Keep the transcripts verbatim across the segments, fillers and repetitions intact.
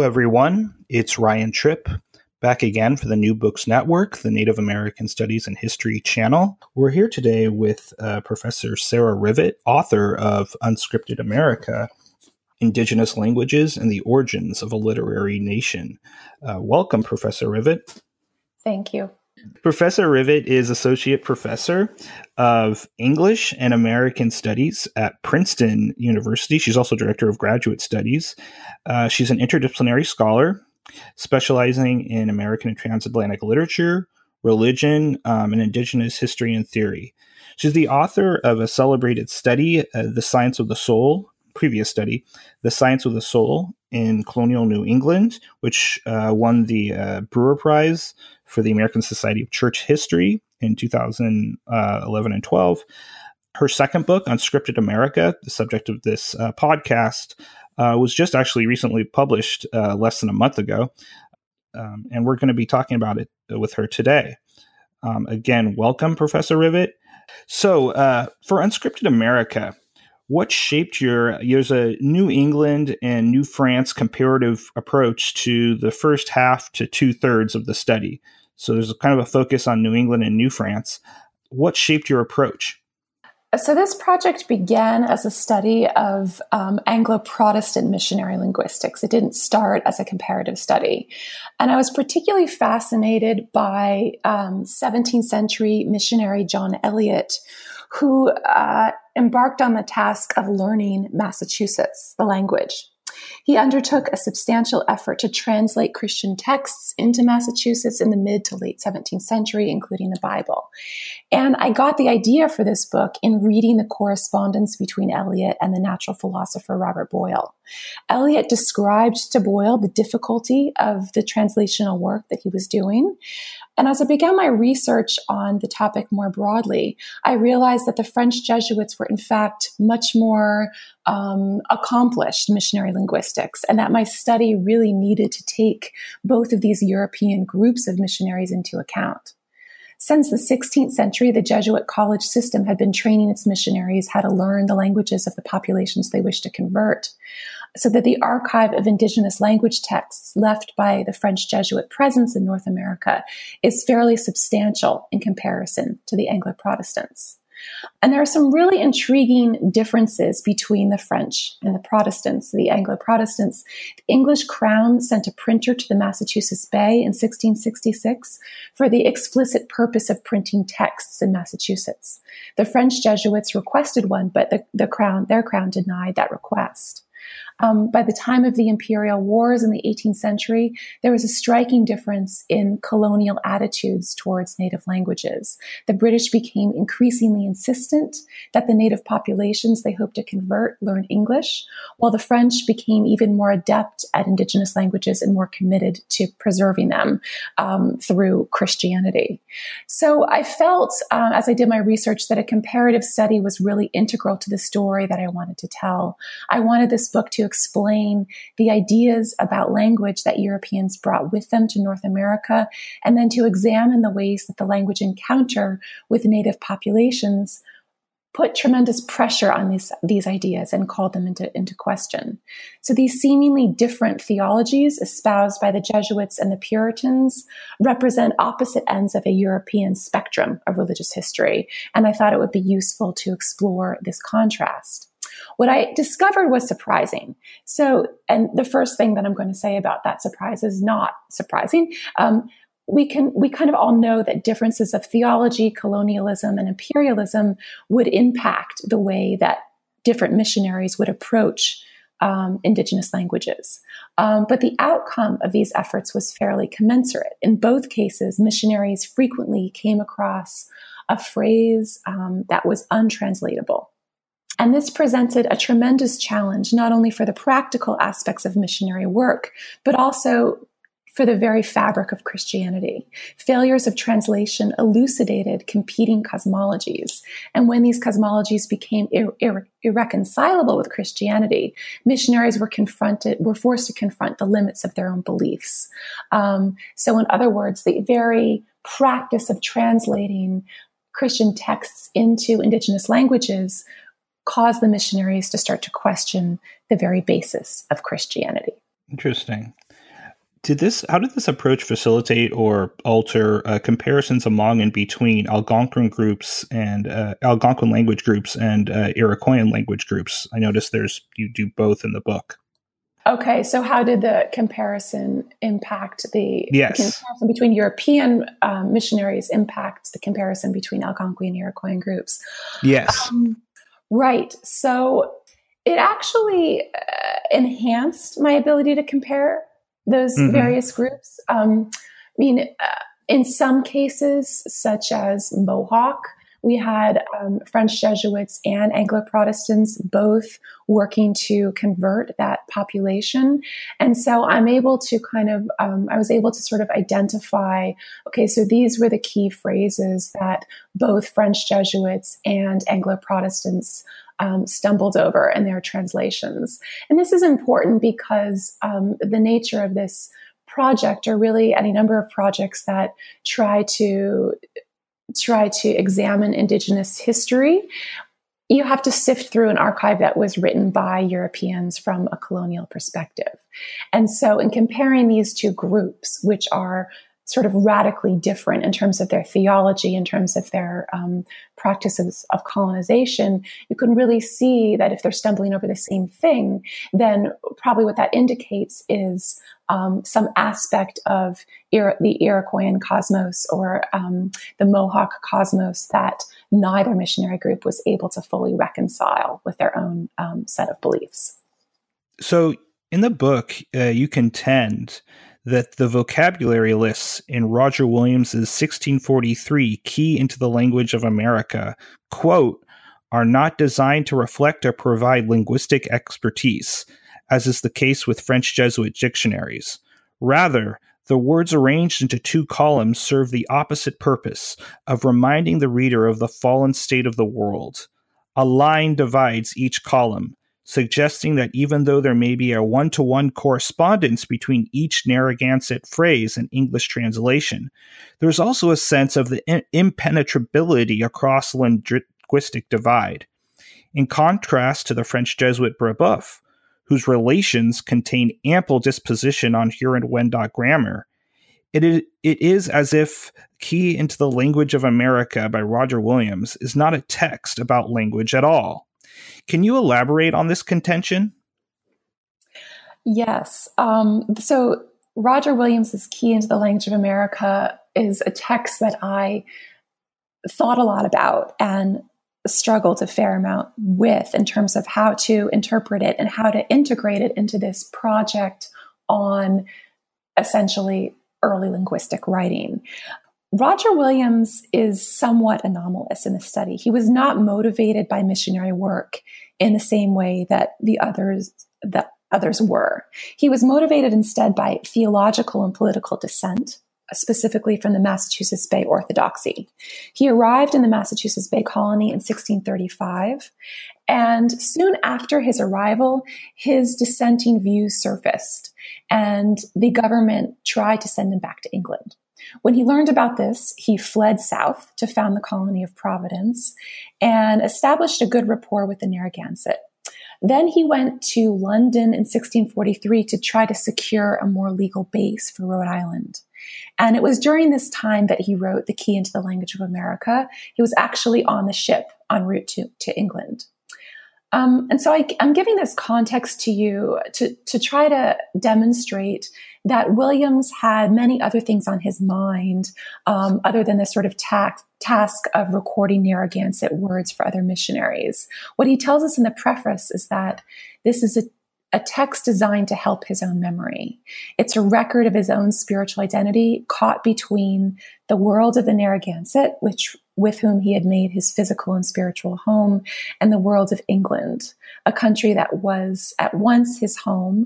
everyone. It's Ryan Tripp, back again for the New Books Network, the Native American Studies and History channel. We're here today with uh, Professor Sarah Rivett, author of Unscripted America, Indigenous Languages and the Origins of a Literary Nation. Uh, welcome, Professor Rivett. Thank you. Professor Rivett is Associate Professor of English and American Studies at Princeton University. She's also Director of Graduate Studies. Uh, she's an interdisciplinary scholar specializing in American and transatlantic literature, religion, um, and Indigenous history and theory. She's the author of a celebrated study, uh, The Science of the Soul, previous study, The Science of the Soul in Colonial New England, which uh, won the uh, Brewer Prize for the American Society of Church History in two thousand eleven and twelve. Her second book, Unscripted America, the subject of this uh, podcast, uh, was just actually recently published uh, less than a month ago. Um, and we're going to be talking about it with her today. Um, again, welcome, Professor Rivett. So uh, for Unscripted America, what shaped your, there's a New England and New France comparative approach to the first half to two thirds of the study. So there's a kind of a focus on New England and New France. What shaped your approach? So this project began as a study of um, Anglo-Protestant missionary linguistics. It didn't start as a comparative study. And I was particularly fascinated by um, seventeenth century missionary John Eliot, who uh, embarked on the task of learning Massachusetts, the language. He undertook a substantial effort to translate Christian texts into Massachusetts in the mid to late seventeenth century, including the Bible. And I got the idea for this book in reading the correspondence between Eliot and the natural philosopher Robert Boyle. Eliot described to Boyle the difficulty of the translational work that he was doing. And as I began my research on the topic more broadly, I realized that the French Jesuits were in fact much more um, accomplished missionary linguistics, and that my study really needed to take both of these European groups of missionaries into account. Since the sixteenth century, the Jesuit college system had been training its missionaries how to learn the languages of the populations they wished to convert, so that the archive of indigenous language texts left by the French Jesuit presence in North America is fairly substantial in comparison to the Anglo-Protestants. And there are some really intriguing differences between the French and the Protestants, the Anglo-Protestants. The English crown sent a printer to the Massachusetts Bay in sixteen sixty-six for the explicit purpose of printing texts in Massachusetts. The French Jesuits requested one, but the, the crown, their crown denied that request. Um, by the time of the imperial wars in the eighteenth century, there was a striking difference in colonial attitudes towards native languages. The British became increasingly insistent that the native populations they hoped to convert learn English, while the French became even more adept at indigenous languages and more committed to preserving them um, through Christianity. So I felt, uh, as I did my research, that a comparative study was really integral to the story that I wanted to tell. I wanted this book to explain the ideas about language that Europeans brought with them to North America, and then to examine the ways that the language encounter with native populations put tremendous pressure on these, these ideas and called them into, into question. So these seemingly different theologies espoused by the Jesuits and the Puritans represent opposite ends of a European spectrum of religious history, and I thought it would be useful to explore this contrast. What I discovered was surprising. So, and the first thing that I'm going to say about that surprise is not surprising. Um, we can, we kind of all know that differences of theology, colonialism, and imperialism would impact the way that different missionaries would approach um, indigenous languages. Um, but the outcome of these efforts was fairly commensurate. In both cases, missionaries frequently came across a phrase um, that was untranslatable. And this presented a tremendous challenge, not only for the practical aspects of missionary work, but also for the very fabric of Christianity. Failures of translation elucidated competing cosmologies. And when these cosmologies became ir- ir- irreconcilable with Christianity, missionaries were confronted, were forced to confront the limits of their own beliefs. Um, so in other words, the very practice of translating Christian texts into indigenous languages caused the missionaries to start to question the very basis of Christianity. Interesting. Did this? How did this approach facilitate or alter uh, comparisons among and between Algonquin groups and uh, Algonquin language groups and uh, Iroquoian language groups? I noticed there's you do both in the book. Okay, so how did the comparison impact the yes. comparison between European um, missionaries impact the comparison between Algonquin and Iroquoian groups? Yes. Um, right. So it actually uh, enhanced my ability to compare those mm-hmm. various groups. Um, I mean, uh, in some cases, such as Mohawk, we had um, French Jesuits and Anglo-Protestants both working to convert that population. And so I'm able to kind of, um, I was able to sort of identify, okay, so these were the key phrases that both French Jesuits and Anglo-Protestants Um, stumbled over in their translations. And this is important because um, the nature of this project, or really any number of projects that try to try to examine Indigenous history, you have to sift through an archive that was written by Europeans from a colonial perspective. And so in comparing these two groups, which are sort of radically different in terms of their theology, in terms of their um, practices of colonization, you can really see that if they're stumbling over the same thing, then probably what that indicates is um, some aspect of Ir- the Iroquoian cosmos or um, the Mohawk cosmos that neither missionary group was able to fully reconcile with their own um, set of beliefs. So in the book, uh, you contend that the vocabulary lists in Roger Williams's sixteen forty-three Key into the Language of America, quote, are not designed to reflect or provide linguistic expertise, as is the case with French Jesuit dictionaries. Rather, the words arranged into two columns serve the opposite purpose of reminding the reader of the fallen state of the world. A line divides each column, suggesting that even though there may be a one-to-one correspondence between each Narragansett phrase and English translation, there is also a sense of the in- impenetrability across the linguistic divide. In contrast to the French Jesuit Brebeuf, whose relations contain ample disposition on Huron-Wendat grammar, it is, it is as if Key into the Language of America by Roger Williams is not a text about language at all. Can you elaborate on this contention? Yes. Um, so Roger Williams's Key into the Language of America is a text that I thought a lot about and struggled a fair amount with in terms of how to interpret it and how to integrate it into this project on essentially early linguistic writing. Roger Williams is somewhat anomalous in the study. He was not motivated by missionary work in the same way that the others that others were. He was motivated instead by theological and political dissent, specifically from the Massachusetts Bay Orthodoxy. He arrived in the Massachusetts Bay Colony in sixteen thirty-five, and soon after his arrival, his dissenting views surfaced, and the government tried to send him back to England. When he learned about this, he fled south to found the colony of Providence and established a good rapport with the Narragansett. Then he went to London in sixteen forty-three to try to secure a more legal base for Rhode Island. And it was during this time that he wrote The Key into the Language of America. He was actually on the ship en route to, to England. Um, and so I, I'm giving this context to you to, to try to demonstrate that Williams had many other things on his mind um, other than this sort of ta- task of recording Narragansett words for other missionaries. What he tells us in the preface is that this is a, a text designed to help his own memory. It's a record of his own spiritual identity caught between the world of the Narragansett, which with whom he had made his physical and spiritual home, and the world of England, a country that was at once his home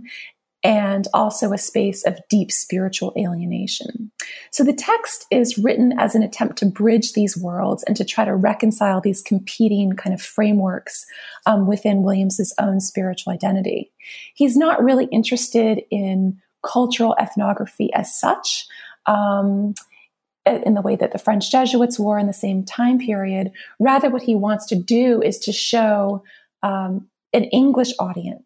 and also a space of deep spiritual alienation. So the text is written as an attempt to bridge these worlds and to try to reconcile these competing kind of frameworks um, within Williams's own spiritual identity. He's not really interested in cultural ethnography as such, um, in the way that the French Jesuits were in the same time period. Rather, what he wants to do is to show um, an English audience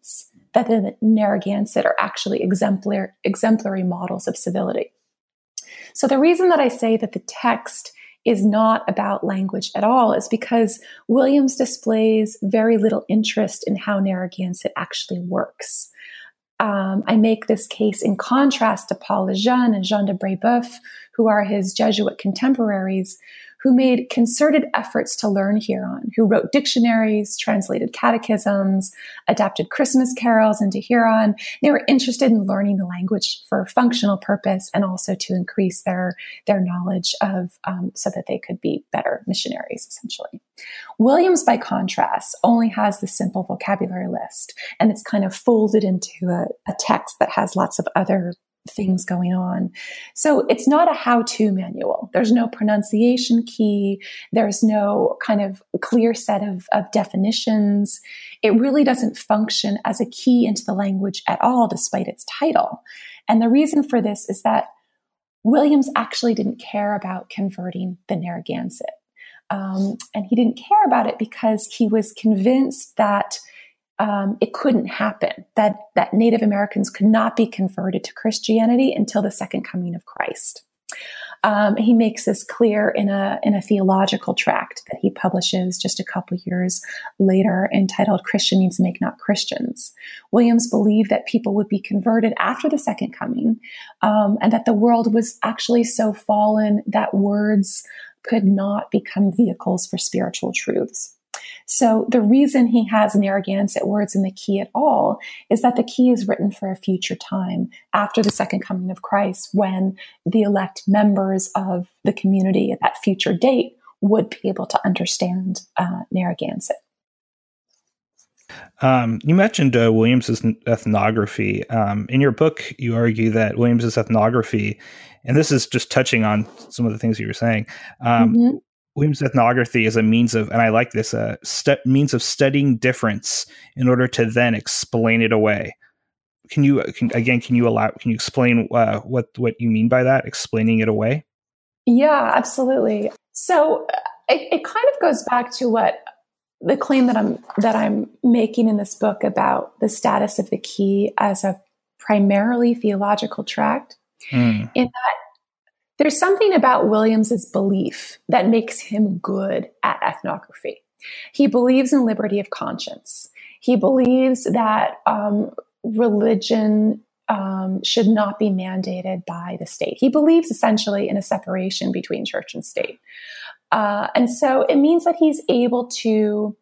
that the Narragansett are actually exemplary, exemplary models of civility. So the reason that I say that the text is not about language at all is because Williams displays very little interest in how Narragansett actually works. Um, I make this case in contrast to Paul Le Jeune and Jean de Brébeuf, who are his Jesuit contemporaries, who made concerted efforts to learn Huron, who wrote dictionaries, translated catechisms, adapted Christmas carols into Huron. They were interested in learning the language for functional purpose and also to increase their, their knowledge of, um, so that they could be better missionaries, essentially. Williams, by contrast, only has the simple vocabulary list, and it's kind of folded into a, a text that has lots of other things going on. So it's not a how-to manual. There's no pronunciation key. There's no kind of clear set of, of definitions. It really doesn't function as a key into the language at all, despite its title. And the reason for this is that Williams actually didn't care about converting the Narragansett. Um, and he didn't care about it because he was convinced that Um, it couldn't happen, that, that Native Americans could not be converted to Christianity until the second coming of Christ. Um, he makes this clear in a, in a theological tract that he publishes just a couple years later entitled Christian Means Make Not Christians. Williams believed that people would be converted after the second coming, um, and that the world was actually so fallen that words could not become vehicles for spiritual truths. So the reason he has Narragansett words in the key at all is that the key is written for a future time after the second coming of Christ, when the elect members of the community at that future date would be able to understand uh, Narragansett. Um, you mentioned uh, Williams's ethnography. Um, in your book, you argue that Williams's ethnography, and this is just touching on some of the things you were saying, um, mm-hmm. Williams' ethnography is a means of, and I like this, a uh, stu- means of studying difference in order to then explain it away. Can you, can, again, can you allow, can you explain uh, what, what you mean by that, explaining it away? Yeah, absolutely. So it, it kind of goes back to what the claim that I'm, that I'm making in this book about the status of the key as a primarily theological tract, mm. in that there's something about Williams's belief that makes him good at ethnography. He believes in liberty of conscience. He believes that um, religion um, should not be mandated by the state. He believes essentially in a separation between church and state. Uh, and so it means that he's able to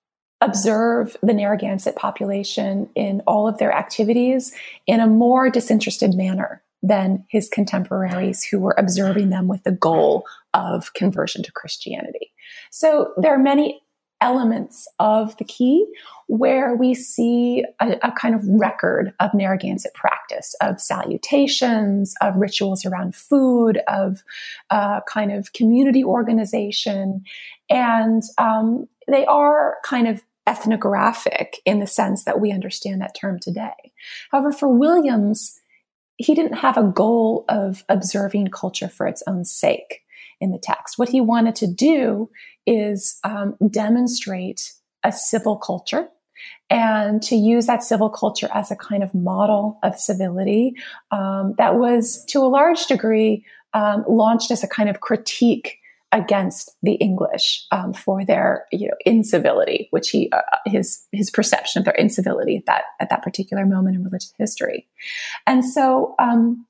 observe the Narragansett population in all of their activities in a more disinterested manner than his contemporaries who were observing them with the goal of conversion to Christianity. So there are many elements of the key where we see a, a kind of record of Narragansett practice, of salutations, of rituals around food, of uh, kind of community organization. And um, they are kind of ethnographic in the sense that we understand that term today. However, for Williams, he didn't have a goal of observing culture for its own sake in the text. What he wanted to do is um, demonstrate a civil culture and to use that civil culture as a kind of model of civility um, that was, to a large degree, um, launched as a kind of critique against the English um, for their, you know, incivility, which he uh, his his perception of their incivility at that at that particular moment in religious history, and so um,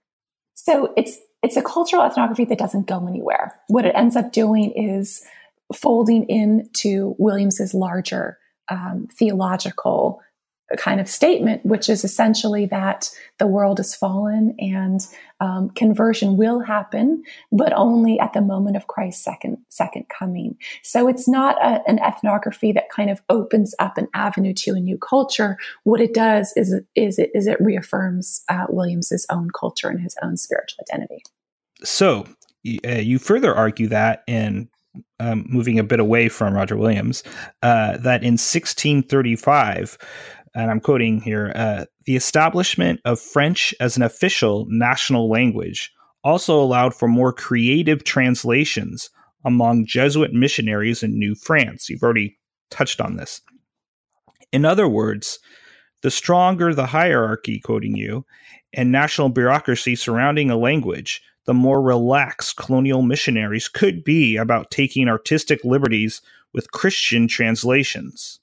so it's it's a cultural ethnography that doesn't go anywhere. What it ends up doing is folding into Williams's larger um, theological kind of statement, which is essentially that the world is fallen and um, conversion will happen, but only at the moment of Christ's second second coming. So it's not a, an ethnography that kind of opens up an avenue to a new culture. What it does is is it is it reaffirms uh, Williams's own culture and his own spiritual identity. So uh, you further argue that in um, moving a bit away from Roger Williams, uh, that in sixteen thirty-five. And I'm quoting here, uh, the establishment of French as an official national language also allowed for more creative translations among Jesuit missionaries in New France. You've already touched on this. In other words, The stronger the hierarchy, quoting you, and national bureaucracy surrounding a language, the more relaxed colonial missionaries could be about taking artistic liberties with Christian translations.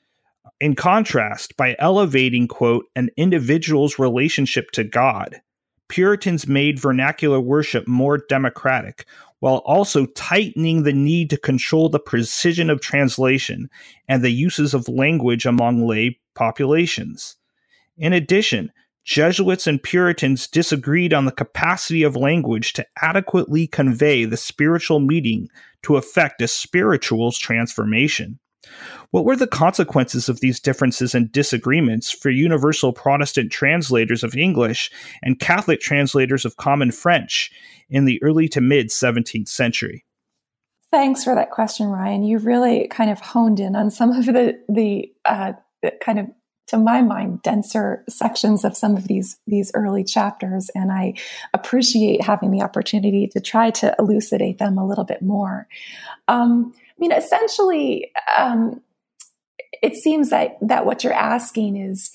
In contrast, by elevating, quote, an individual's relationship to God, Puritans made vernacular worship more democratic, while also tightening the need to control the precision of translation and the uses of language among lay populations. In addition, Jesuits and Puritans disagreed on the capacity of language to adequately convey the spiritual meaning to effect a spiritual transformation. What were the consequences of these differences and disagreements for universal Protestant translators of English and Catholic translators of Common French in the early to mid seventeenth century? Thanks for that question, Ryan. You really kind of honed in on some of the the, uh, the kind of, to my mind, denser sections of some of these these early chapters, and I appreciate having the opportunity to try to elucidate them a little bit more. Um, I mean, essentially, um, it seems that that what you're asking is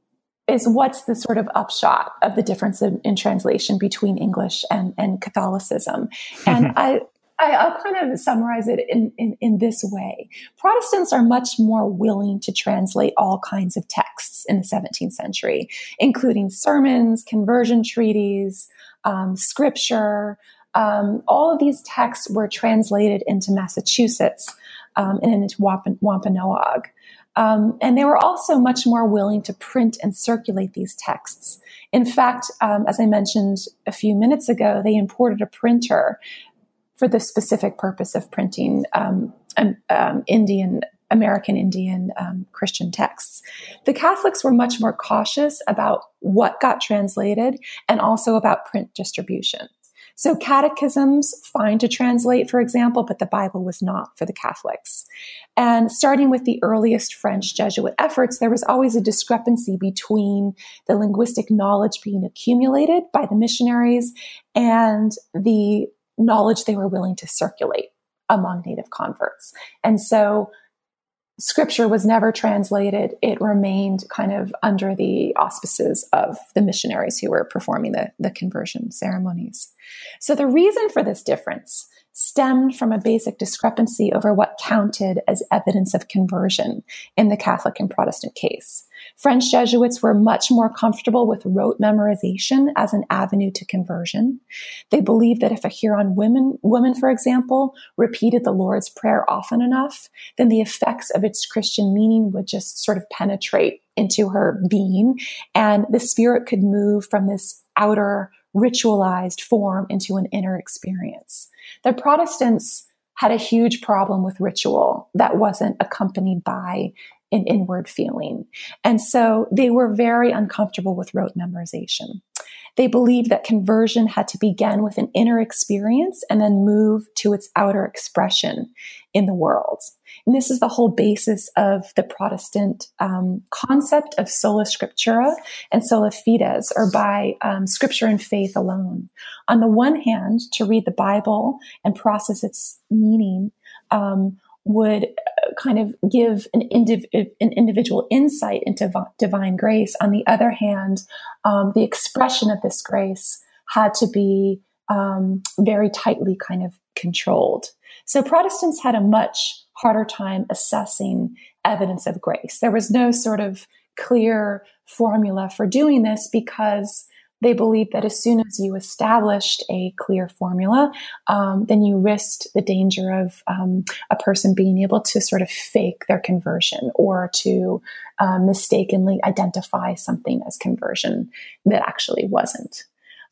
is what's the sort of upshot of the difference in, in translation between English and, and Catholicism, and I. I, I'll kind of summarize it in, in, in this way. Protestants are much more willing to translate all kinds of texts in the seventeenth century, including sermons, conversion treaties, um, scripture. Um, all of these texts were translated into Massachusetts um, and into Wamp- Wampanoag. Um, and they were also much more willing to print and circulate these texts. In fact, um, as I mentioned a few minutes ago, they imported a printer for the specific purpose of printing um, um, um, Indian, American Indian um, Christian texts. The Catholics were much more cautious about what got translated and also about print distribution. So catechisms, fine to translate, for example, but the Bible was not for the Catholics. And starting with the earliest French Jesuit efforts, there was always a discrepancy between the linguistic knowledge being accumulated by the missionaries and the knowledge they were willing to circulate among native converts. And so scripture was never translated. It remained kind of under the auspices of the missionaries who were performing the, the conversion ceremonies. So the reason for this difference stemmed from a basic discrepancy over what counted as evidence of conversion in the Catholic and Protestant case. French Jesuits were much more comfortable with rote memorization as an avenue to conversion. They believed that if a Huron woman, woman, for example, repeated the Lord's Prayer often enough, then the effects of its Christian meaning would just sort of penetrate into her being, and the spirit could move from this outer ritualized form into an inner experience. The Protestants had a huge problem with ritual that wasn't accompanied by an inward feeling. And so they were very uncomfortable with rote memorization. They believed that conversion had to begin with an inner experience and then move to its outer expression in the world. And this is the whole basis of the Protestant um, concept of sola scriptura and sola fides, or by um, scripture and faith alone. On the one hand, to read the Bible and process its meaning um, would kind of give an, indiv- an individual insight into v- divine grace. On the other hand, um, the expression of this grace had to be um, very tightly kind of controlled. So Protestants had a much harder time assessing evidence of grace. There was no sort of clear formula for doing this because they believed that as soon as you established a clear formula, um, then you risked the danger of um, a person being able to sort of fake their conversion or to uh, mistakenly identify something as conversion that actually wasn't.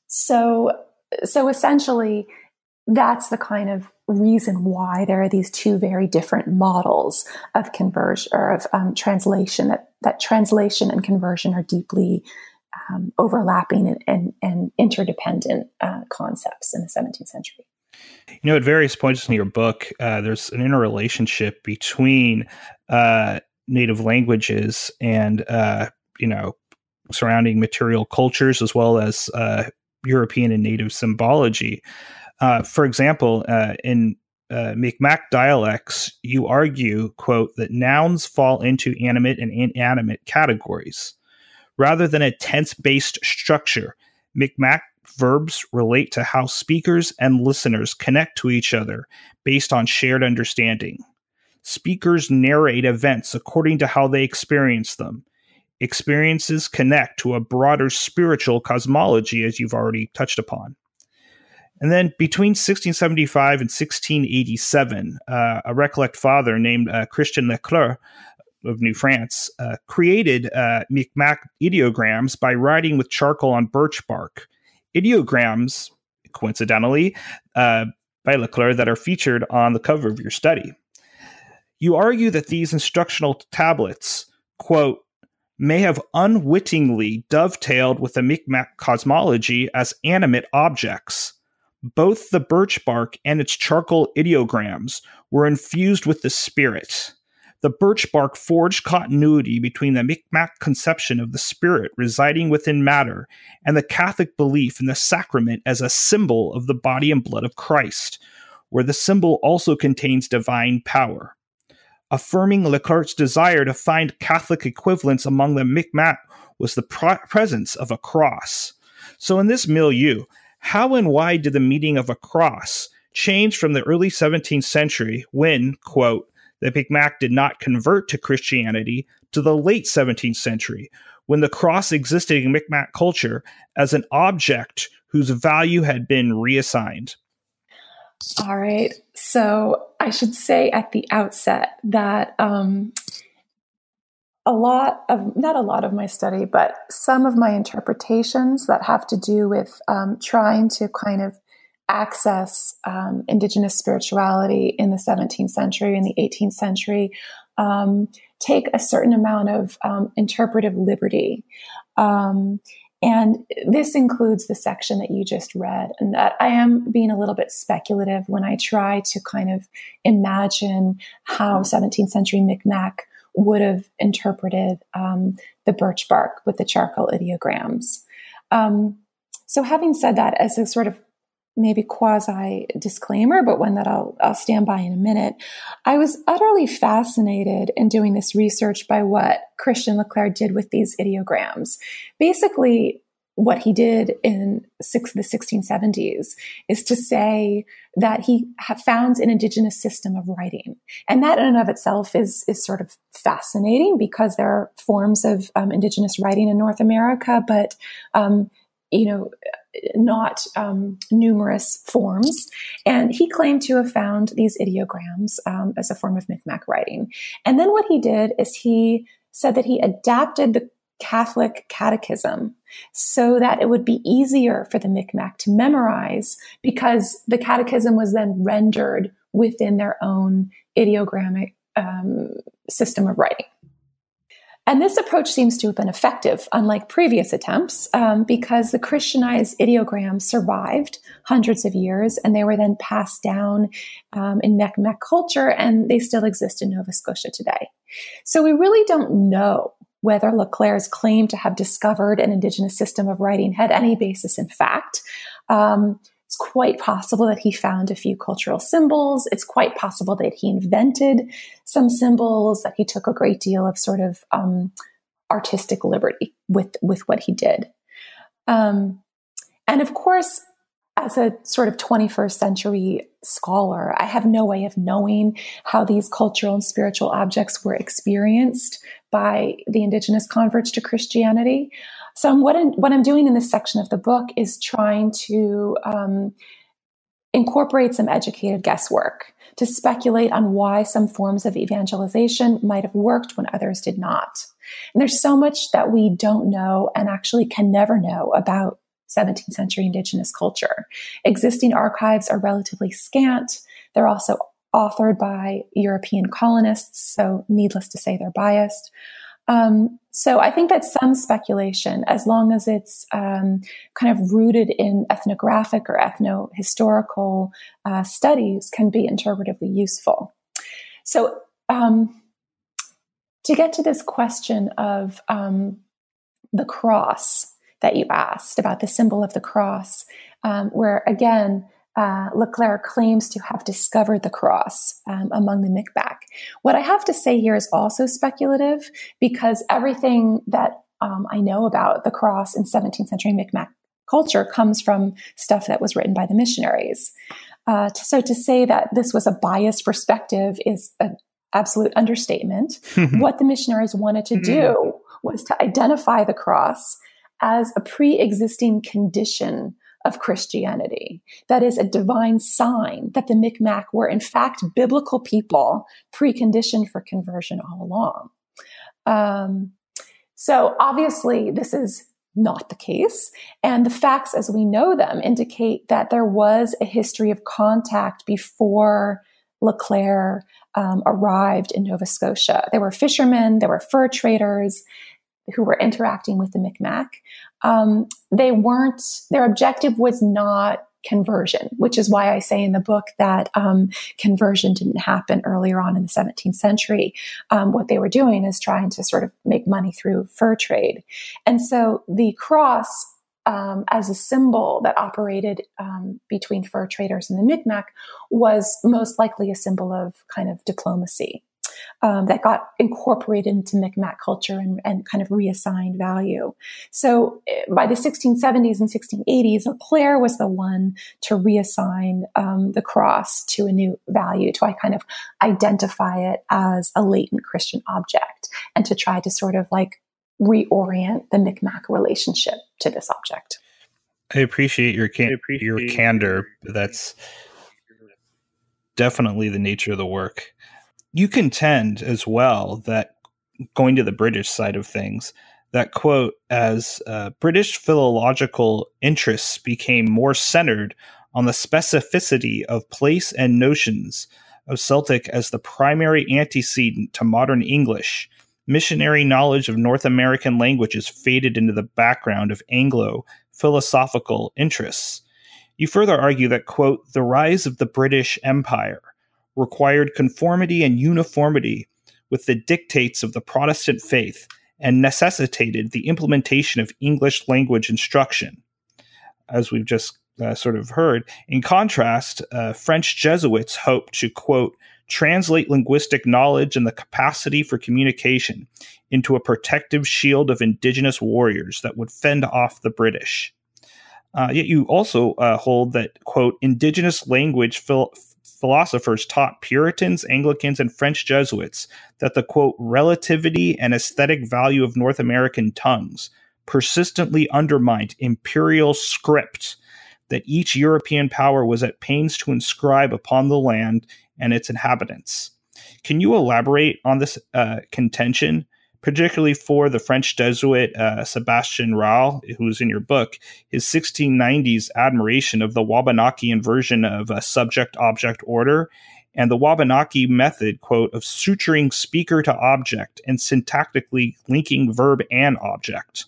So, so essentially, that's the kind of reason why there are these two very different models of conversion or of um, translation. That that translation and conversion are deeply Um, overlapping and, and, and interdependent uh, concepts in the seventeenth century. You know, at various points in your book, uh, there's an interrelationship between uh, native languages and, uh, you know, surrounding material cultures as well as uh, European and native symbology. Uh, for example, uh, in uh, Mi'kmaq dialects, you argue, quote, that nouns fall into animate and inanimate categories. rather than a tense-based structure. Mi'kmaq verbs relate to how speakers and listeners connect to each other based on shared understanding. Speakers narrate events according to how they experience them. Experiences connect to a broader spiritual cosmology, as you've already touched upon. And then between sixteen seventy-five and sixteen eighty-seven, uh, a Recollect father named uh, Christian Leclerc of New France uh, created uh, Mi'kmaq ideograms by writing with charcoal on birch bark. Ideograms, coincidentally, uh, by Leclerc, that are featured on the cover of your study. You argue that these instructional tablets, quote, may have unwittingly dovetailed with the Mi'kmaq cosmology as animate objects. Both the birch bark and its charcoal ideograms were infused with the spirit. The birch bark forged continuity between the Mi'kmaq conception of the spirit residing within matter and the Catholic belief in the sacrament as a symbol of the body and blood of Christ, where the symbol also contains divine power. Affirming Leclerc's desire to find Catholic equivalents among the Mi'kmaq was the pro- presence of a cross. So in this milieu, how and why did the meaning of a cross change from the early seventeenth century when, quote, the Mi'kmaq did not convert to Christianity to the late seventeenth century, when the cross existed in Mi'kmaq culture as an object whose value had been reassigned? All right. So I should say at the outset that um, a lot of, not a lot of my study, but some of my interpretations that have to do with um, trying to kind of access um, indigenous spirituality in the seventeenth century and the eighteenth century um, take a certain amount of um, interpretive liberty. Um, and this includes the section that you just read, and that I am being a little bit speculative when I try to kind of imagine how seventeenth century Mi'kmaq would have interpreted um, the birch bark with the charcoal ideograms. Um, so having said that, as a sort of maybe quasi disclaimer, but one that I'll, I'll stand by in a minute, I was utterly fascinated in doing this research by what Christian Leclerc did with these ideograms. Basically, what he did in six, the sixteen seventies is to say that he found an indigenous system of writing. And that in and of itself is, is sort of fascinating because there are forms of um, indigenous writing in North America, but, um, you know, not um, numerous forms. And he claimed to have found these ideograms um, as a form of Mi'kmaq writing. And then what he did is he said that he adapted the Catholic catechism so that it would be easier for the Mi'kmaq to memorize, because the catechism was then rendered within their own ideogrammic um, system of writing. And this approach seems to have been effective, unlike previous attempts, um, because the Christianized ideograms survived hundreds of years, and they were then passed down um, in Mi'kmaq culture, and they still exist in Nova Scotia today. So we really don't know whether Leclerc's claim to have discovered an indigenous system of writing had any basis in fact. Um, it's quite possible that he found a few cultural symbols. It's quite possible that he invented some symbols, that he took a great deal of sort of um, artistic liberty with, with what he did. Um, and of course, as a sort of twenty-first century scholar, I have no way of knowing how these cultural and spiritual objects were experienced by the indigenous converts to Christianity. So what I'm, what I'm doing in this section of the book is trying to um, incorporate some educated guesswork, to speculate on why some forms of evangelization might have worked when others did not. And there's so much that we don't know and actually can never know about seventeenth century indigenous culture. Existing archives are relatively scant. They're also authored by European colonists, so needless to say, they're biased. Um, so I think that some speculation, as long as it's um, kind of rooted in ethnographic or ethno-historical uh, studies, can be interpretively useful. So um, to get to this question of um, the cross that you asked about, the symbol of the cross, um, where again, Uh, Leclerc claims to have discovered the cross um, among the Mi'kmaq. What I have to say here is also speculative, because everything that um, I know about the cross in seventeenth century Micmac culture comes from stuff that was written by the missionaries. Uh, to, so to say that this was a biased perspective is an absolute understatement. What the missionaries wanted to do was to identify the cross as a pre-existing condition of Christianity. That is a divine sign that the Micmac were in fact biblical people preconditioned for conversion all along. Um, so obviously this is not the case. And the facts as we know them indicate that there was a history of contact before Leclerc um, arrived in Nova Scotia. There were fishermen, there were fur traders who were interacting with the Micmac. Um, they weren't, their objective was not conversion, which is why I say in the book that um, conversion didn't happen earlier on in the seventeenth century. Um, what they were doing is trying to sort of make money through fur trade. And so the cross um, as a symbol that operated um, between fur traders and the Micmac was most likely a symbol of kind of diplomacy. Um, that got incorporated into Micmac culture and, and kind of reassigned value. So by the sixteen seventies and sixteen eighties, Leclerc was the one to reassign um, the cross to a new value, to kind of identify it as a latent Christian object and to try to sort of like reorient the Micmac relationship to this object. I appreciate your can- I appreciate your candor. That's definitely the nature of the work. You contend as well that, going to the British side of things, that, quote, as uh, British philological interests became more centered on the specificity of place and notions of Celtic as the primary antecedent to modern English, missionary knowledge of North American languages faded into the background of Anglo philosophical interests. You further argue that, quote, the rise of the British Empire required conformity and uniformity with the dictates of the Protestant faith and necessitated the implementation of English language instruction. As we've just uh, sort of heard, in contrast, uh, French Jesuits hoped to, quote, translate linguistic knowledge and the capacity for communication into a protective shield of indigenous warriors that would fend off the British. Uh, yet you also uh, hold that, quote, indigenous language phil- philosophers taught Puritans, Anglicans, and French Jesuits that the, quote, relativity and aesthetic value of North American tongues persistently undermined imperial script that each European power was at pains to inscribe upon the land and its inhabitants. Can you elaborate on this uh, contention, particularly for the French Jesuit uh, Sebastian Rale, who's in your book, his sixteen nineties admiration of the Wabanaki version of a subject-object order and the Wabanaki method, quote, of suturing speaker to object and syntactically linking verb and object?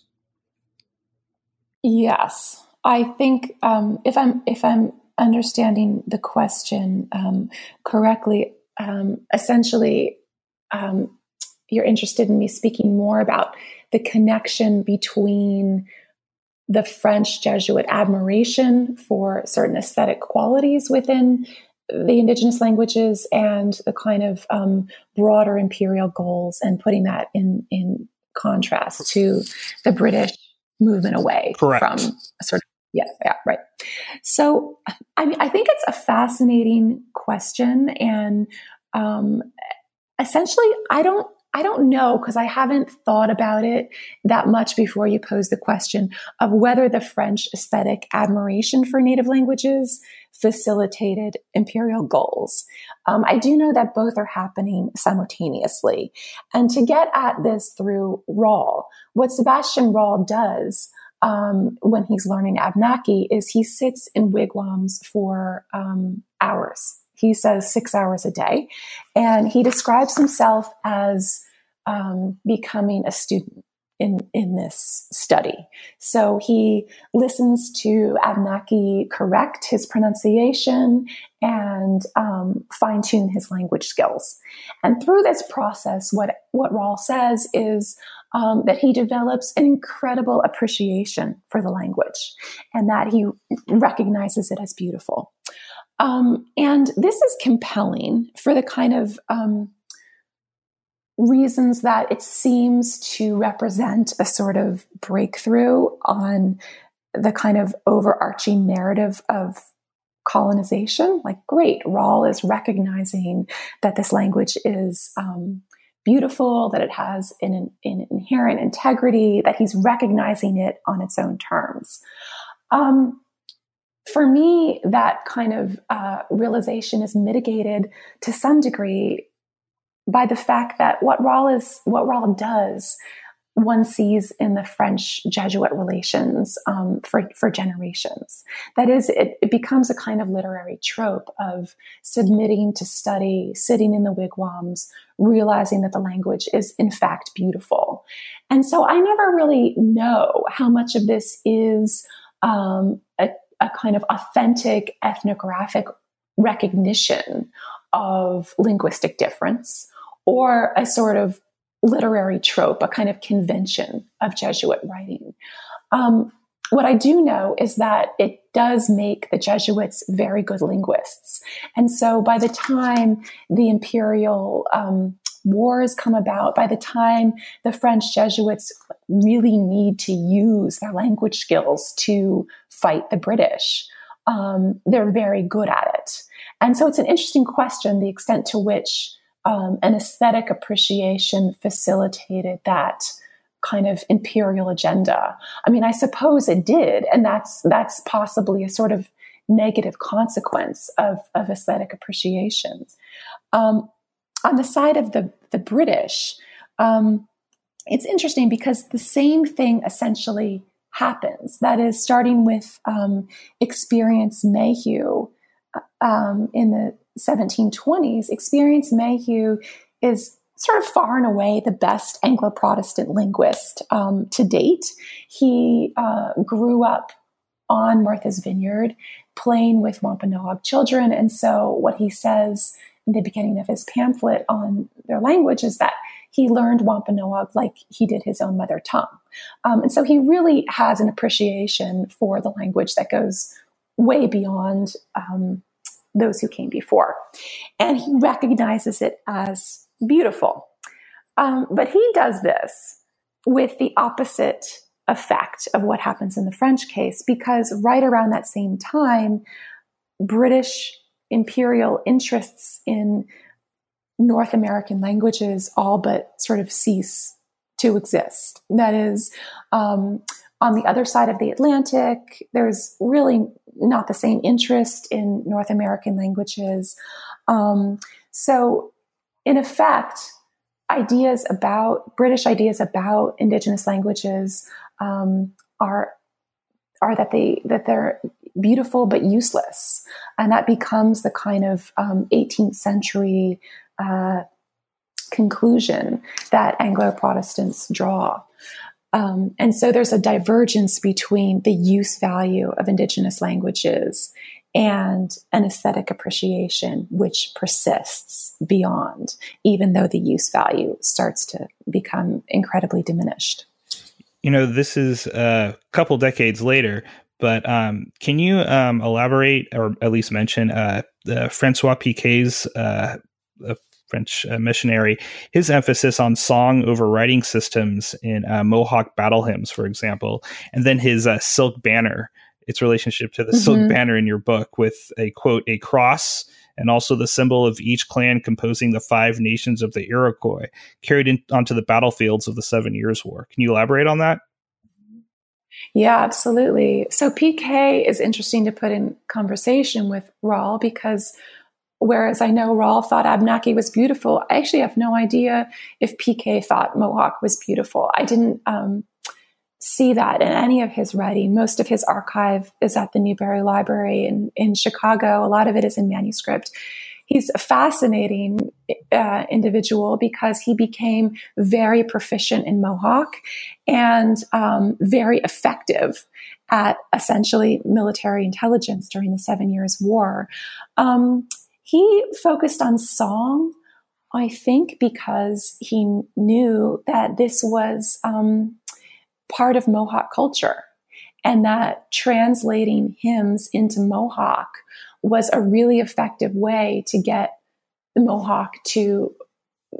Yes, I think um, if I'm if I'm understanding the question um, correctly, um, essentially. Um, You're interested in me speaking more about the connection between the French Jesuit admiration for certain aesthetic qualities within the indigenous languages and the kind of um, broader imperial goals, and putting that in, in contrast to the British movement away Correct. from a sort of, yeah, yeah, right. So, I mean, I think it's a fascinating question, and um, essentially, I don't I don't know, because I haven't thought about it that much before you pose the question of whether the French aesthetic admiration for native languages facilitated imperial goals. Um, I do know that both are happening simultaneously. And to get at this through Rale, what Sebastian Rale does um, when he's learning Abenaki is he sits in wigwams for um, hours. He says six hours a day, and he describes himself as um, becoming a student in, in this study. So he listens to Abenaki correct his pronunciation and um, fine-tune his language skills. And through this process, what, what Rale says is um, that he develops an incredible appreciation for the language, and that he recognizes it as beautiful. Um, and this is compelling for the kind of um, reasons that it seems to represent a sort of breakthrough on the kind of overarching narrative of colonization. Like, great, Rawl is recognizing that this language is um, beautiful, that it has an, an inherent integrity, that he's recognizing it on its own terms. Um, for me, that kind of uh, realization is mitigated to some degree by the fact that what Rawl is, what Rawl does, one sees in the French-Jesuit relations um, for, for generations. That is, it, it becomes a kind of literary trope of submitting to study, sitting in the wigwams, realizing that the language is in fact beautiful. And so I never really know how much of this is um, a, a kind of authentic ethnographic recognition of linguistic difference, or a sort of literary trope, a kind of convention of Jesuit writing. Um, what I do know is that it does make the Jesuits very good linguists. And so by the time the imperial um, wars come about, by the time the French Jesuits really need to use their language skills to fight the British, um, they're very good at it. And so it's an interesting question, the extent to which Um, an aesthetic appreciation facilitated that kind of imperial agenda. I mean, I suppose it did, and that's that's possibly a sort of negative consequence of, of aesthetic appreciation. Um, on the side of the, the British, um, it's interesting because the same thing essentially happens. That is, starting with um, Experience Mayhew um, in the seventeen twenties, Experience Mayhew is sort of far and away the best Anglo-Protestant linguist um, to date. He uh, grew up on Martha's Vineyard playing with Wampanoag children. And so what he says in the beginning of his pamphlet on their language is that he learned Wampanoag like he did his own mother tongue. Um, and so he really has an appreciation for the language that goes way beyond um, those who came before. And he recognizes it as beautiful. Um, but he does this with the opposite effect of what happens in the French case, because right around that same time, British imperial interests in North American languages all but sort of cease to exist. That is, um, on the other side of the Atlantic, there's really not the same interest in North American languages. Um, so, in effect, ideas about British ideas about Indigenous languages um, are are that they that they're beautiful but useless, and that becomes the kind of um, eighteenth century uh, conclusion that Anglo-Protestants draw. Um, and so there's a divergence between the use value of Indigenous languages and an aesthetic appreciation which persists beyond, even though the use value starts to become incredibly diminished. You know, this is a couple decades later, but um, can you um, elaborate or at least mention uh, the Francois Piquet's uh, French uh, missionary, his emphasis on song over writing systems in uh, Mohawk battle hymns, for example, and then his uh, silk banner, its relationship to the mm-hmm. silk banner in your book with a quote, a cross, and also the symbol of each clan composing the five nations of the Iroquois carried in, onto the battlefields of the Seven Years' War. Can you elaborate on that? Yeah, absolutely. So Piquet is interesting to put in conversation with Rawl because whereas I know Rawl thought Abenaki was beautiful, I actually have no idea if Piquet thought Mohawk was beautiful. I didn't um, see that in any of his writing. Most of his archive is at the Newberry Library in, in Chicago. A lot of it is in manuscript. He's a fascinating uh, individual because he became very proficient in Mohawk and um, very effective at essentially military intelligence during the Seven Years' War. Um, He focused on song, I think, because he knew that this was um, part of Mohawk culture and that translating hymns into Mohawk was a really effective way to get the Mohawk to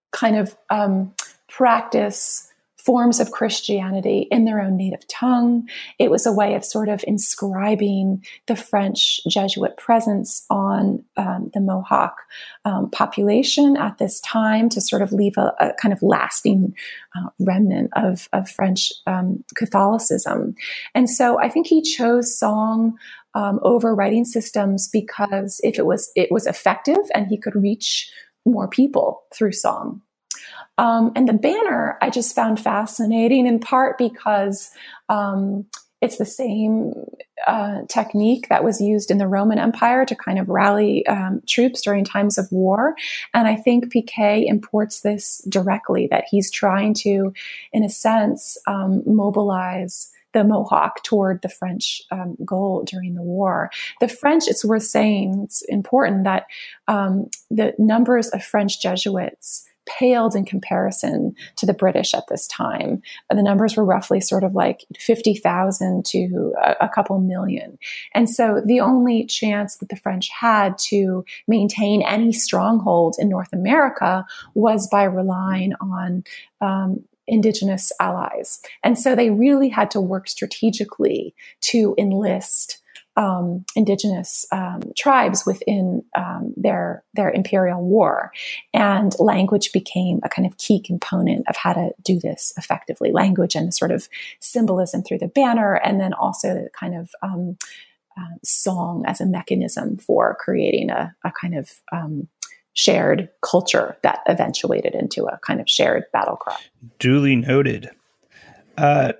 kind of um, practice forms of Christianity in their own native tongue. It was a way of sort of inscribing the French Jesuit presence on um, the Mohawk um, population at this time to sort of leave a, a kind of lasting uh, remnant of, of French um, Catholicism. And so I think he chose song um, over writing systems because if it was, it was effective and he could reach more people through song. Um, and the banner I just found fascinating in part because um, it's the same uh, technique that was used in the Roman Empire to kind of rally um, troops during times of war. And I think Piquet imports this directly, that he's trying to, in a sense, um, mobilize the Mohawk toward the French um, goal during the war. The French, it's worth saying, it's important that um, the numbers of French Jesuits paled in comparison to the British at this time. The numbers were roughly sort of like fifty thousand to a, a couple million. And so the only chance that the French had to maintain any stronghold in North America was by relying on um, indigenous allies. And so they really had to work strategically to enlist Um, indigenous um, tribes within um, their their imperial war, and language became a kind of key component of how to do this effectively. Language and the sort of symbolism through the banner, and then also the kind of um, uh, song as a mechanism for creating a, a kind of um, shared culture that eventuated into a kind of shared battle cry. Duly noted. Uh,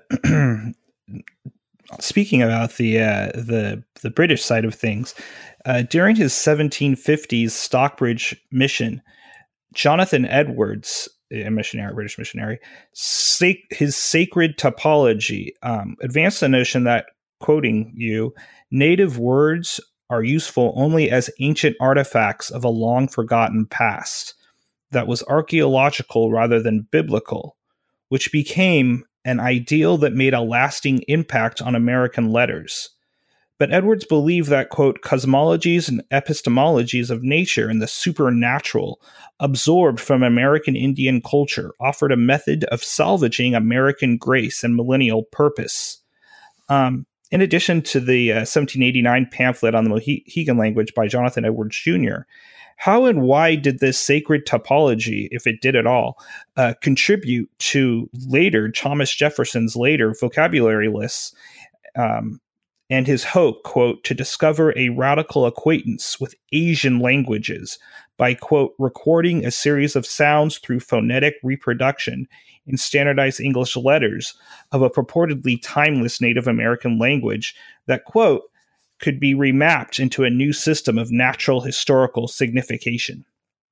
Speaking about the uh, the the British side of things, uh, during his seventeen fifties Stockbridge mission, Jonathan Edwards, a missionary, British missionary, sac- his sacred topology um, advanced the notion that, quoting you, native words are useful only as ancient artifacts of a long forgotten past that was archaeological rather than biblical, which became an ideal that made a lasting impact on American letters. But Edwards believed that, quote, cosmologies and epistemologies of nature and the supernatural absorbed from American Indian culture offered a method of salvaging American grace and millennial purpose. Um, in addition to the uh, seventeen eighty-nine pamphlet on the Mohegan language by Jonathan Edwards Junior, how and why did this sacred topology, if it did at all, uh, contribute to later Thomas Jefferson's later vocabulary lists um, and his hope, quote, to discover a radical acquaintance with Asian languages by, quote, recording a series of sounds through phonetic reproduction in standardized English letters of a purportedly timeless Native American language that, quote, could be remapped into a new system of natural historical signification?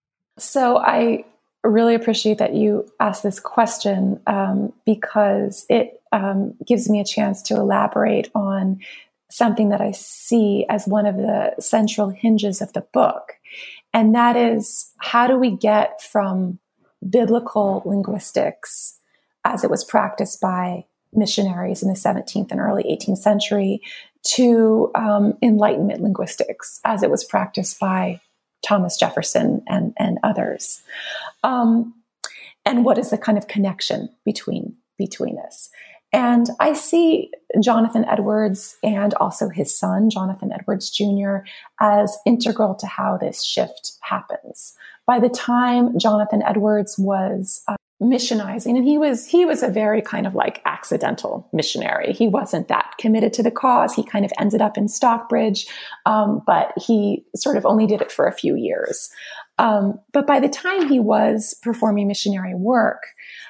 So I really appreciate that you asked this question um, because it um, gives me a chance to elaborate on something that I see as one of the central hinges of the book. And that is, how do we get from biblical linguistics as it was practiced by missionaries in the seventeenth and early eighteenth century to um, Enlightenment linguistics as it was practiced by Thomas Jefferson and, and others. Um, and what is the kind of connection between, between this? And I see Jonathan Edwards and also his son, Jonathan Edwards Junior, as integral to how this shift happens. By the time Jonathan Edwards was uh, missionizing, and he was he was a very kind of like accidental missionary. He wasn't that committed to the cause. He kind of ended up in Stockbridge, um, but he sort of only did it for a few years. Um, but by the time he was performing missionary work,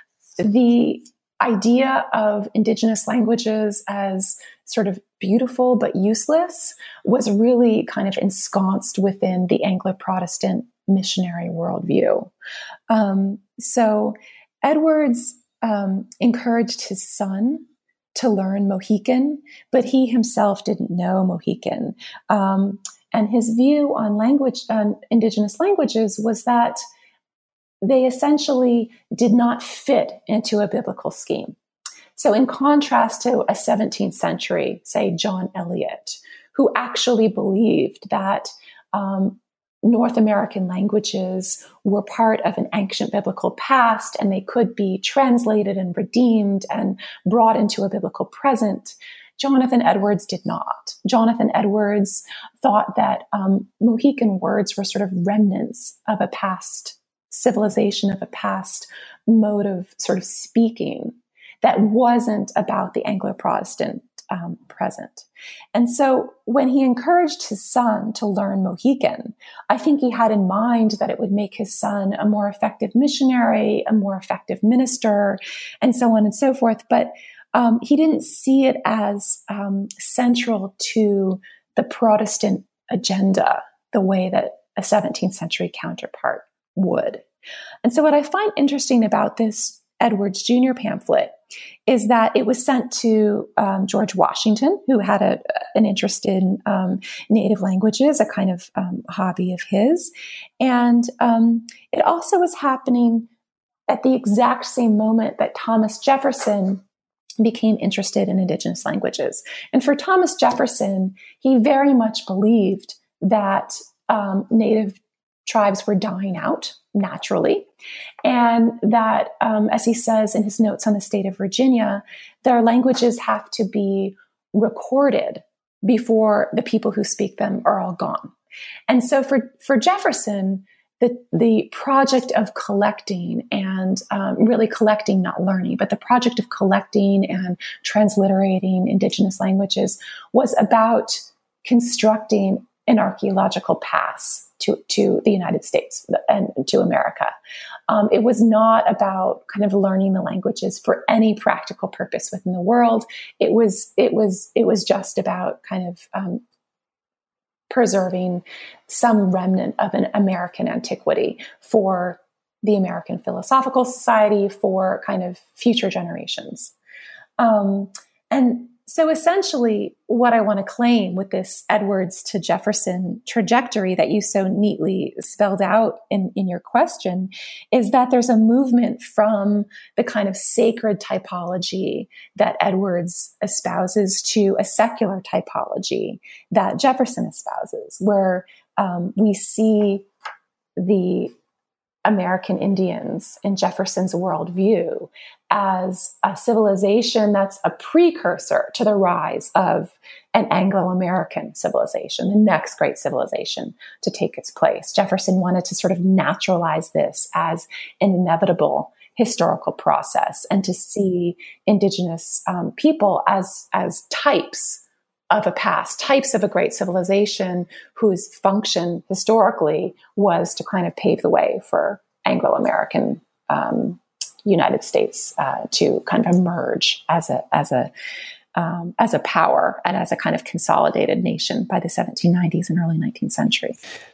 the idea of indigenous languages as sort of beautiful but useless was really kind of ensconced within the Anglo-Protestant missionary worldview. Um, so Edwards um, encouraged his son to learn Mohican, but he himself didn't know Mohican. Um, and his view on language, on indigenous languages, was that they essentially did not fit into a biblical scheme. So in contrast to a seventeenth century, say, John Eliot, who actually believed that um, North American languages were part of an ancient biblical past, and they could be translated and redeemed and brought into a biblical present. Jonathan Edwards did not. Jonathan Edwards thought that um, Mohican words were sort of remnants of a past civilization, of a past mode of sort of speaking that wasn't about the Anglo-Protestant um, present. And so when he encouraged his son to learn Mohican, I think he had in mind that it would make his son a more effective missionary, a more effective minister, and so on and so forth. But um, he didn't see it as um, central to the Protestant agenda the way that a seventeenth century counterpart would. And so what I find interesting about this Edwards Junior pamphlet is that it was sent to um, George Washington, who had a, an interest in um, native languages, a kind of um, hobby of his. And um, it also was happening at the exact same moment that Thomas Jefferson became interested in indigenous languages. And for Thomas Jefferson, he very much believed that um, native tribes were dying out naturally, and that, um, as he says in his notes on the state of Virginia, their languages have to be recorded before the people who speak them are all gone. And so for, for Jefferson, the, the project of collecting and um, really collecting, not learning, but the project of collecting and transliterating indigenous languages was about constructing an archaeological pass to, to the United States and to America. Um, it was not about kind of learning the languages for any practical purpose within the world. It was, it was, it was just about kind of um, preserving some remnant of an American antiquity for the American Philosophical Society, for kind of future generations. Um, and So essentially, what I want to claim with this Edwards to Jefferson trajectory that you so neatly spelled out in, in your question is that there's a movement from the kind of sacred typology that Edwards espouses to a secular typology that Jefferson espouses, where um, we see the American Indians in Jefferson's worldview as a civilization that's a precursor to the rise of an Anglo-American civilization, the next great civilization to take its place. Jefferson wanted to sort of naturalize this as an inevitable historical process and to see indigenous um, people as, as types of a past, types of a great civilization whose function historically was to kind of pave the way for Anglo-American um, United States uh, to kind of emerge as a as a um, as a power and as a kind of consolidated nation by the seventeen nineties and early nineteenth century.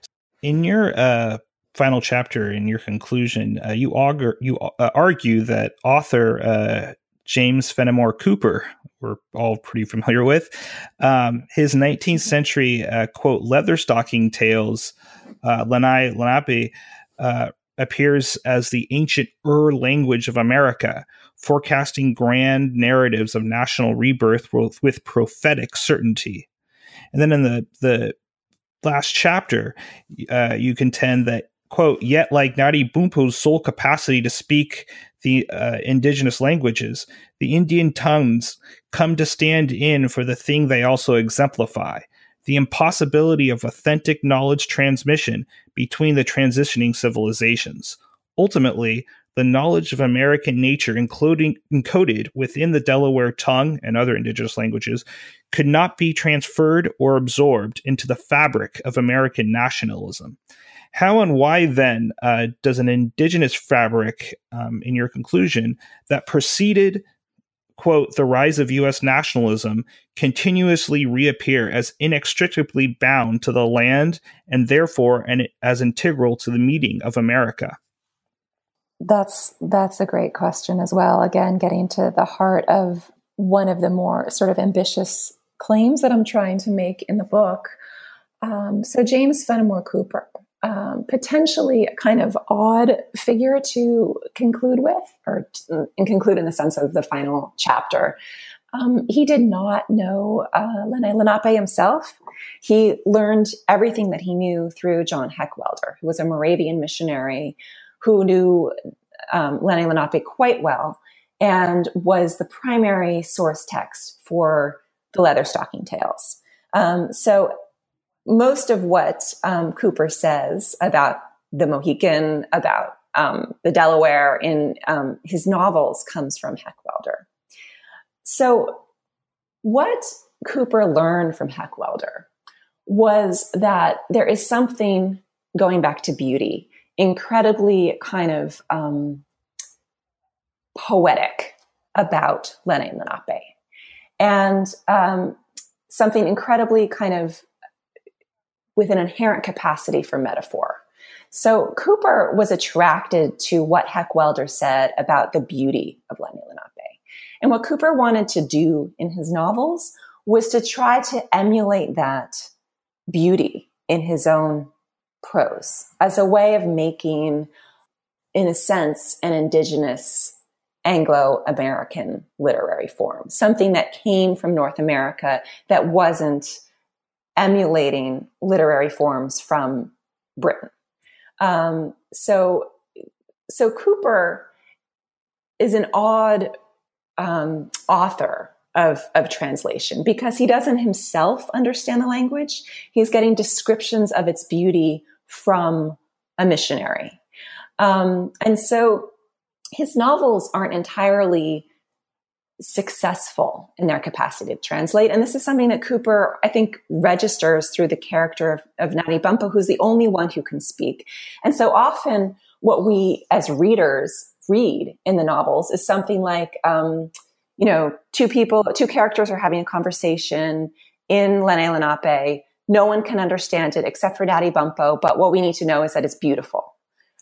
In your uh, final chapter, in your conclusion, uh, you augur you uh, argue that author uh, James Fenimore Cooper, we're all pretty familiar with, um, his nineteenth century uh, quote Leatherstocking Tales, uh, Lanai Lenape, uh, appears as the ancient Ur language of America, forecasting grand narratives of national rebirth with, with prophetic certainty. And then in the the last chapter, uh, you contend that, quote, yet like Ngati Bumpo's sole capacity to speak the uh, indigenous languages, the Indian tongues come to stand in for the thing they also exemplify, the impossibility of authentic knowledge transmission between the transitioning civilizations. Ultimately, the knowledge of American nature, including encoded within the Delaware tongue and other indigenous languages, could not be transferred or absorbed into the fabric of American nationalism. How and why then uh, does an indigenous fabric, um, in your conclusion, that preceded, quote, the rise of U S nationalism continuously reappear as inextricably bound to the land and therefore and as integral to the meaning of America? That's that's a great question as well. Again, getting to the heart of one of the more sort of ambitious claims that I'm trying to make in the book. Um, so James Fenimore Cooper, um, potentially a kind of odd figure to conclude with, or to, and conclude in the sense of the final chapter. Um, he did not know uh, Lenni Lenape himself. He learned everything that he knew through John Heckwelder, who was a Moravian missionary who knew um, Lenni Lenape quite well and was the primary source text for the Leatherstocking Tales. Um, so most of what um, Cooper says about the Mohican, about um, the Delaware in um, his novels comes from Heckwelder. So what Cooper learned from Heckwelder was that there is something, going back to beauty, incredibly kind of um, poetic about Lenni Lenape, and um, something incredibly kind of with an inherent capacity for metaphor. So Cooper was attracted to what Heckwelder said about the beauty of Lenni Lenape. And what Cooper wanted to do in his novels was to try to emulate that beauty in his own prose as a way of making, in a sense, an indigenous Anglo-American literary form, something that came from North America that wasn't emulating literary forms from Britain. Um, so, so Cooper is an odd um, author of, of translation because he doesn't himself understand the language. He's getting descriptions of its beauty from a missionary. Um, and so his novels aren't entirely successful in their capacity to translate. And this is something that Cooper, I think, registers through the character of, of Natty Bumppo, who's the only one who can speak. And so often what we as readers read in the novels is something like, um, you know, two people, two characters are having a conversation in Lenni Lenape. No one can understand it except for Natty Bumppo. But what we need to know is that it's beautiful.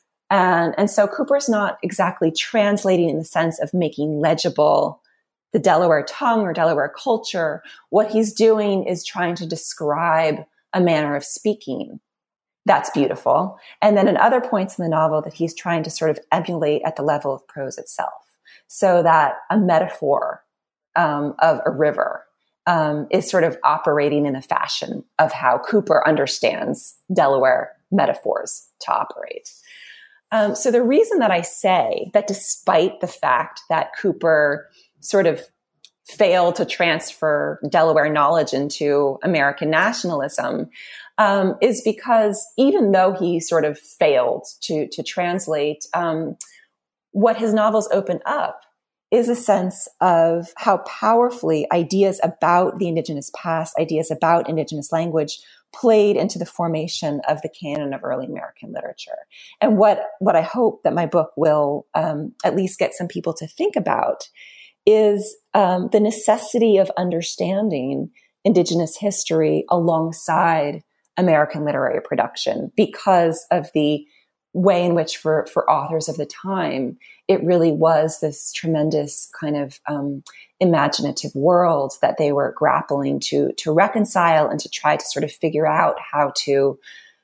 And, and so Cooper's not exactly translating in the sense of making legible the Delaware tongue or Delaware culture. What he's doing is trying to describe a manner of speaking that's beautiful. And then at other points in the novel that he's trying to sort of emulate at the level of prose itself, so that a metaphor um, of a river um, is sort of operating in the fashion of how Cooper understands Delaware metaphors to operate. Um, so the reason that I say that despite the fact that Cooper sort of failed to transfer Delaware knowledge into American nationalism um, is because even though he sort of failed to, to translate, um, what his novels open up is a sense of how powerfully ideas about the Indigenous past, ideas about Indigenous language played into the formation of the canon of early American literature. And what, what I hope that my book will um, at least get some people to think about is um, the necessity of understanding Indigenous history alongside American literary production because of the way in which for, for authors of the time, it really was this tremendous kind of um, imaginative world that they were grappling to, to reconcile and to try to sort of figure out how to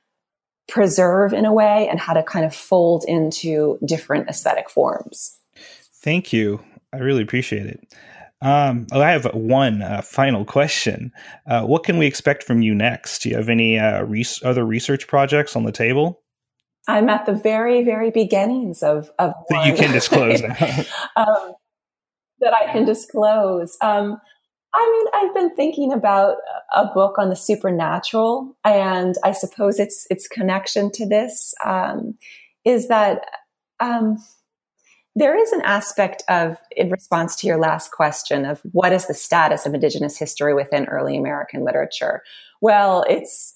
preserve in a way and how to kind of fold into different aesthetic forms. Thank you. I really appreciate it. Um, oh, I have one uh, final question. Uh, what can we expect from you next? Do you have any uh, res- other research projects on the table? I'm at the very, very beginnings of, of that you can disclose um, that I can disclose. Um, I mean, I've been thinking about a book on the supernatural, and I suppose its its connection to this um, is that um, there is an aspect of, in response to your last question, of what is the status of Indigenous history within early American literature? Well, it's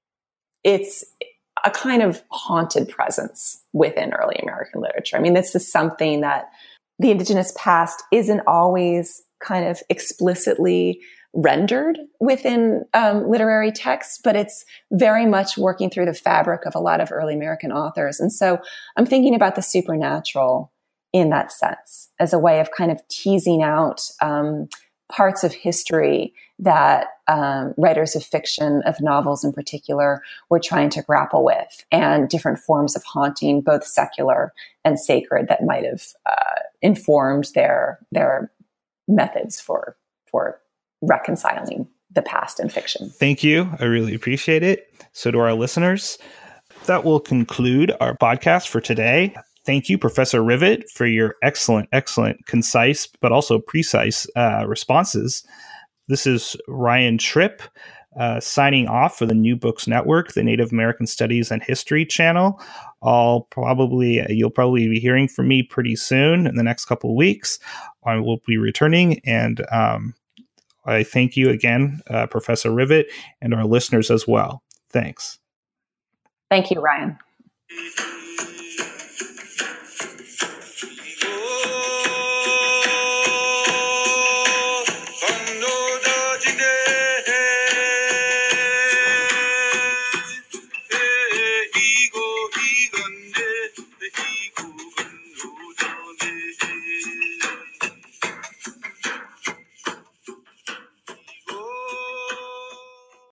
it's a kind of haunted presence within early American literature. I mean, this is something that the Indigenous past isn't always kind of explicitly rendered within um, literary texts, but it's very much working through the fabric of a lot of early American authors. And so I'm thinking about the supernatural in that sense as a way of kind of teasing out um, parts of history that um, writers of fiction, of novels in particular, were trying to grapple with, and different forms of haunting, both secular and sacred, that might have uh, informed their their methods for for reconciling the past and fiction. Thank you. I really appreciate it. So to our listeners, that will conclude our podcast for today. Thank you, Professor Rivett, for your excellent, excellent, concise, but also precise uh, responses. This is Ryan Tripp uh, signing off for the New Books Network, the Native American Studies and History channel. I'll probably, you'll probably be hearing from me pretty soon in the next couple of weeks. I will be returning, and um, I thank you again, uh, Professor Rivett, and our listeners as well. Thanks. Thank you, Ryan.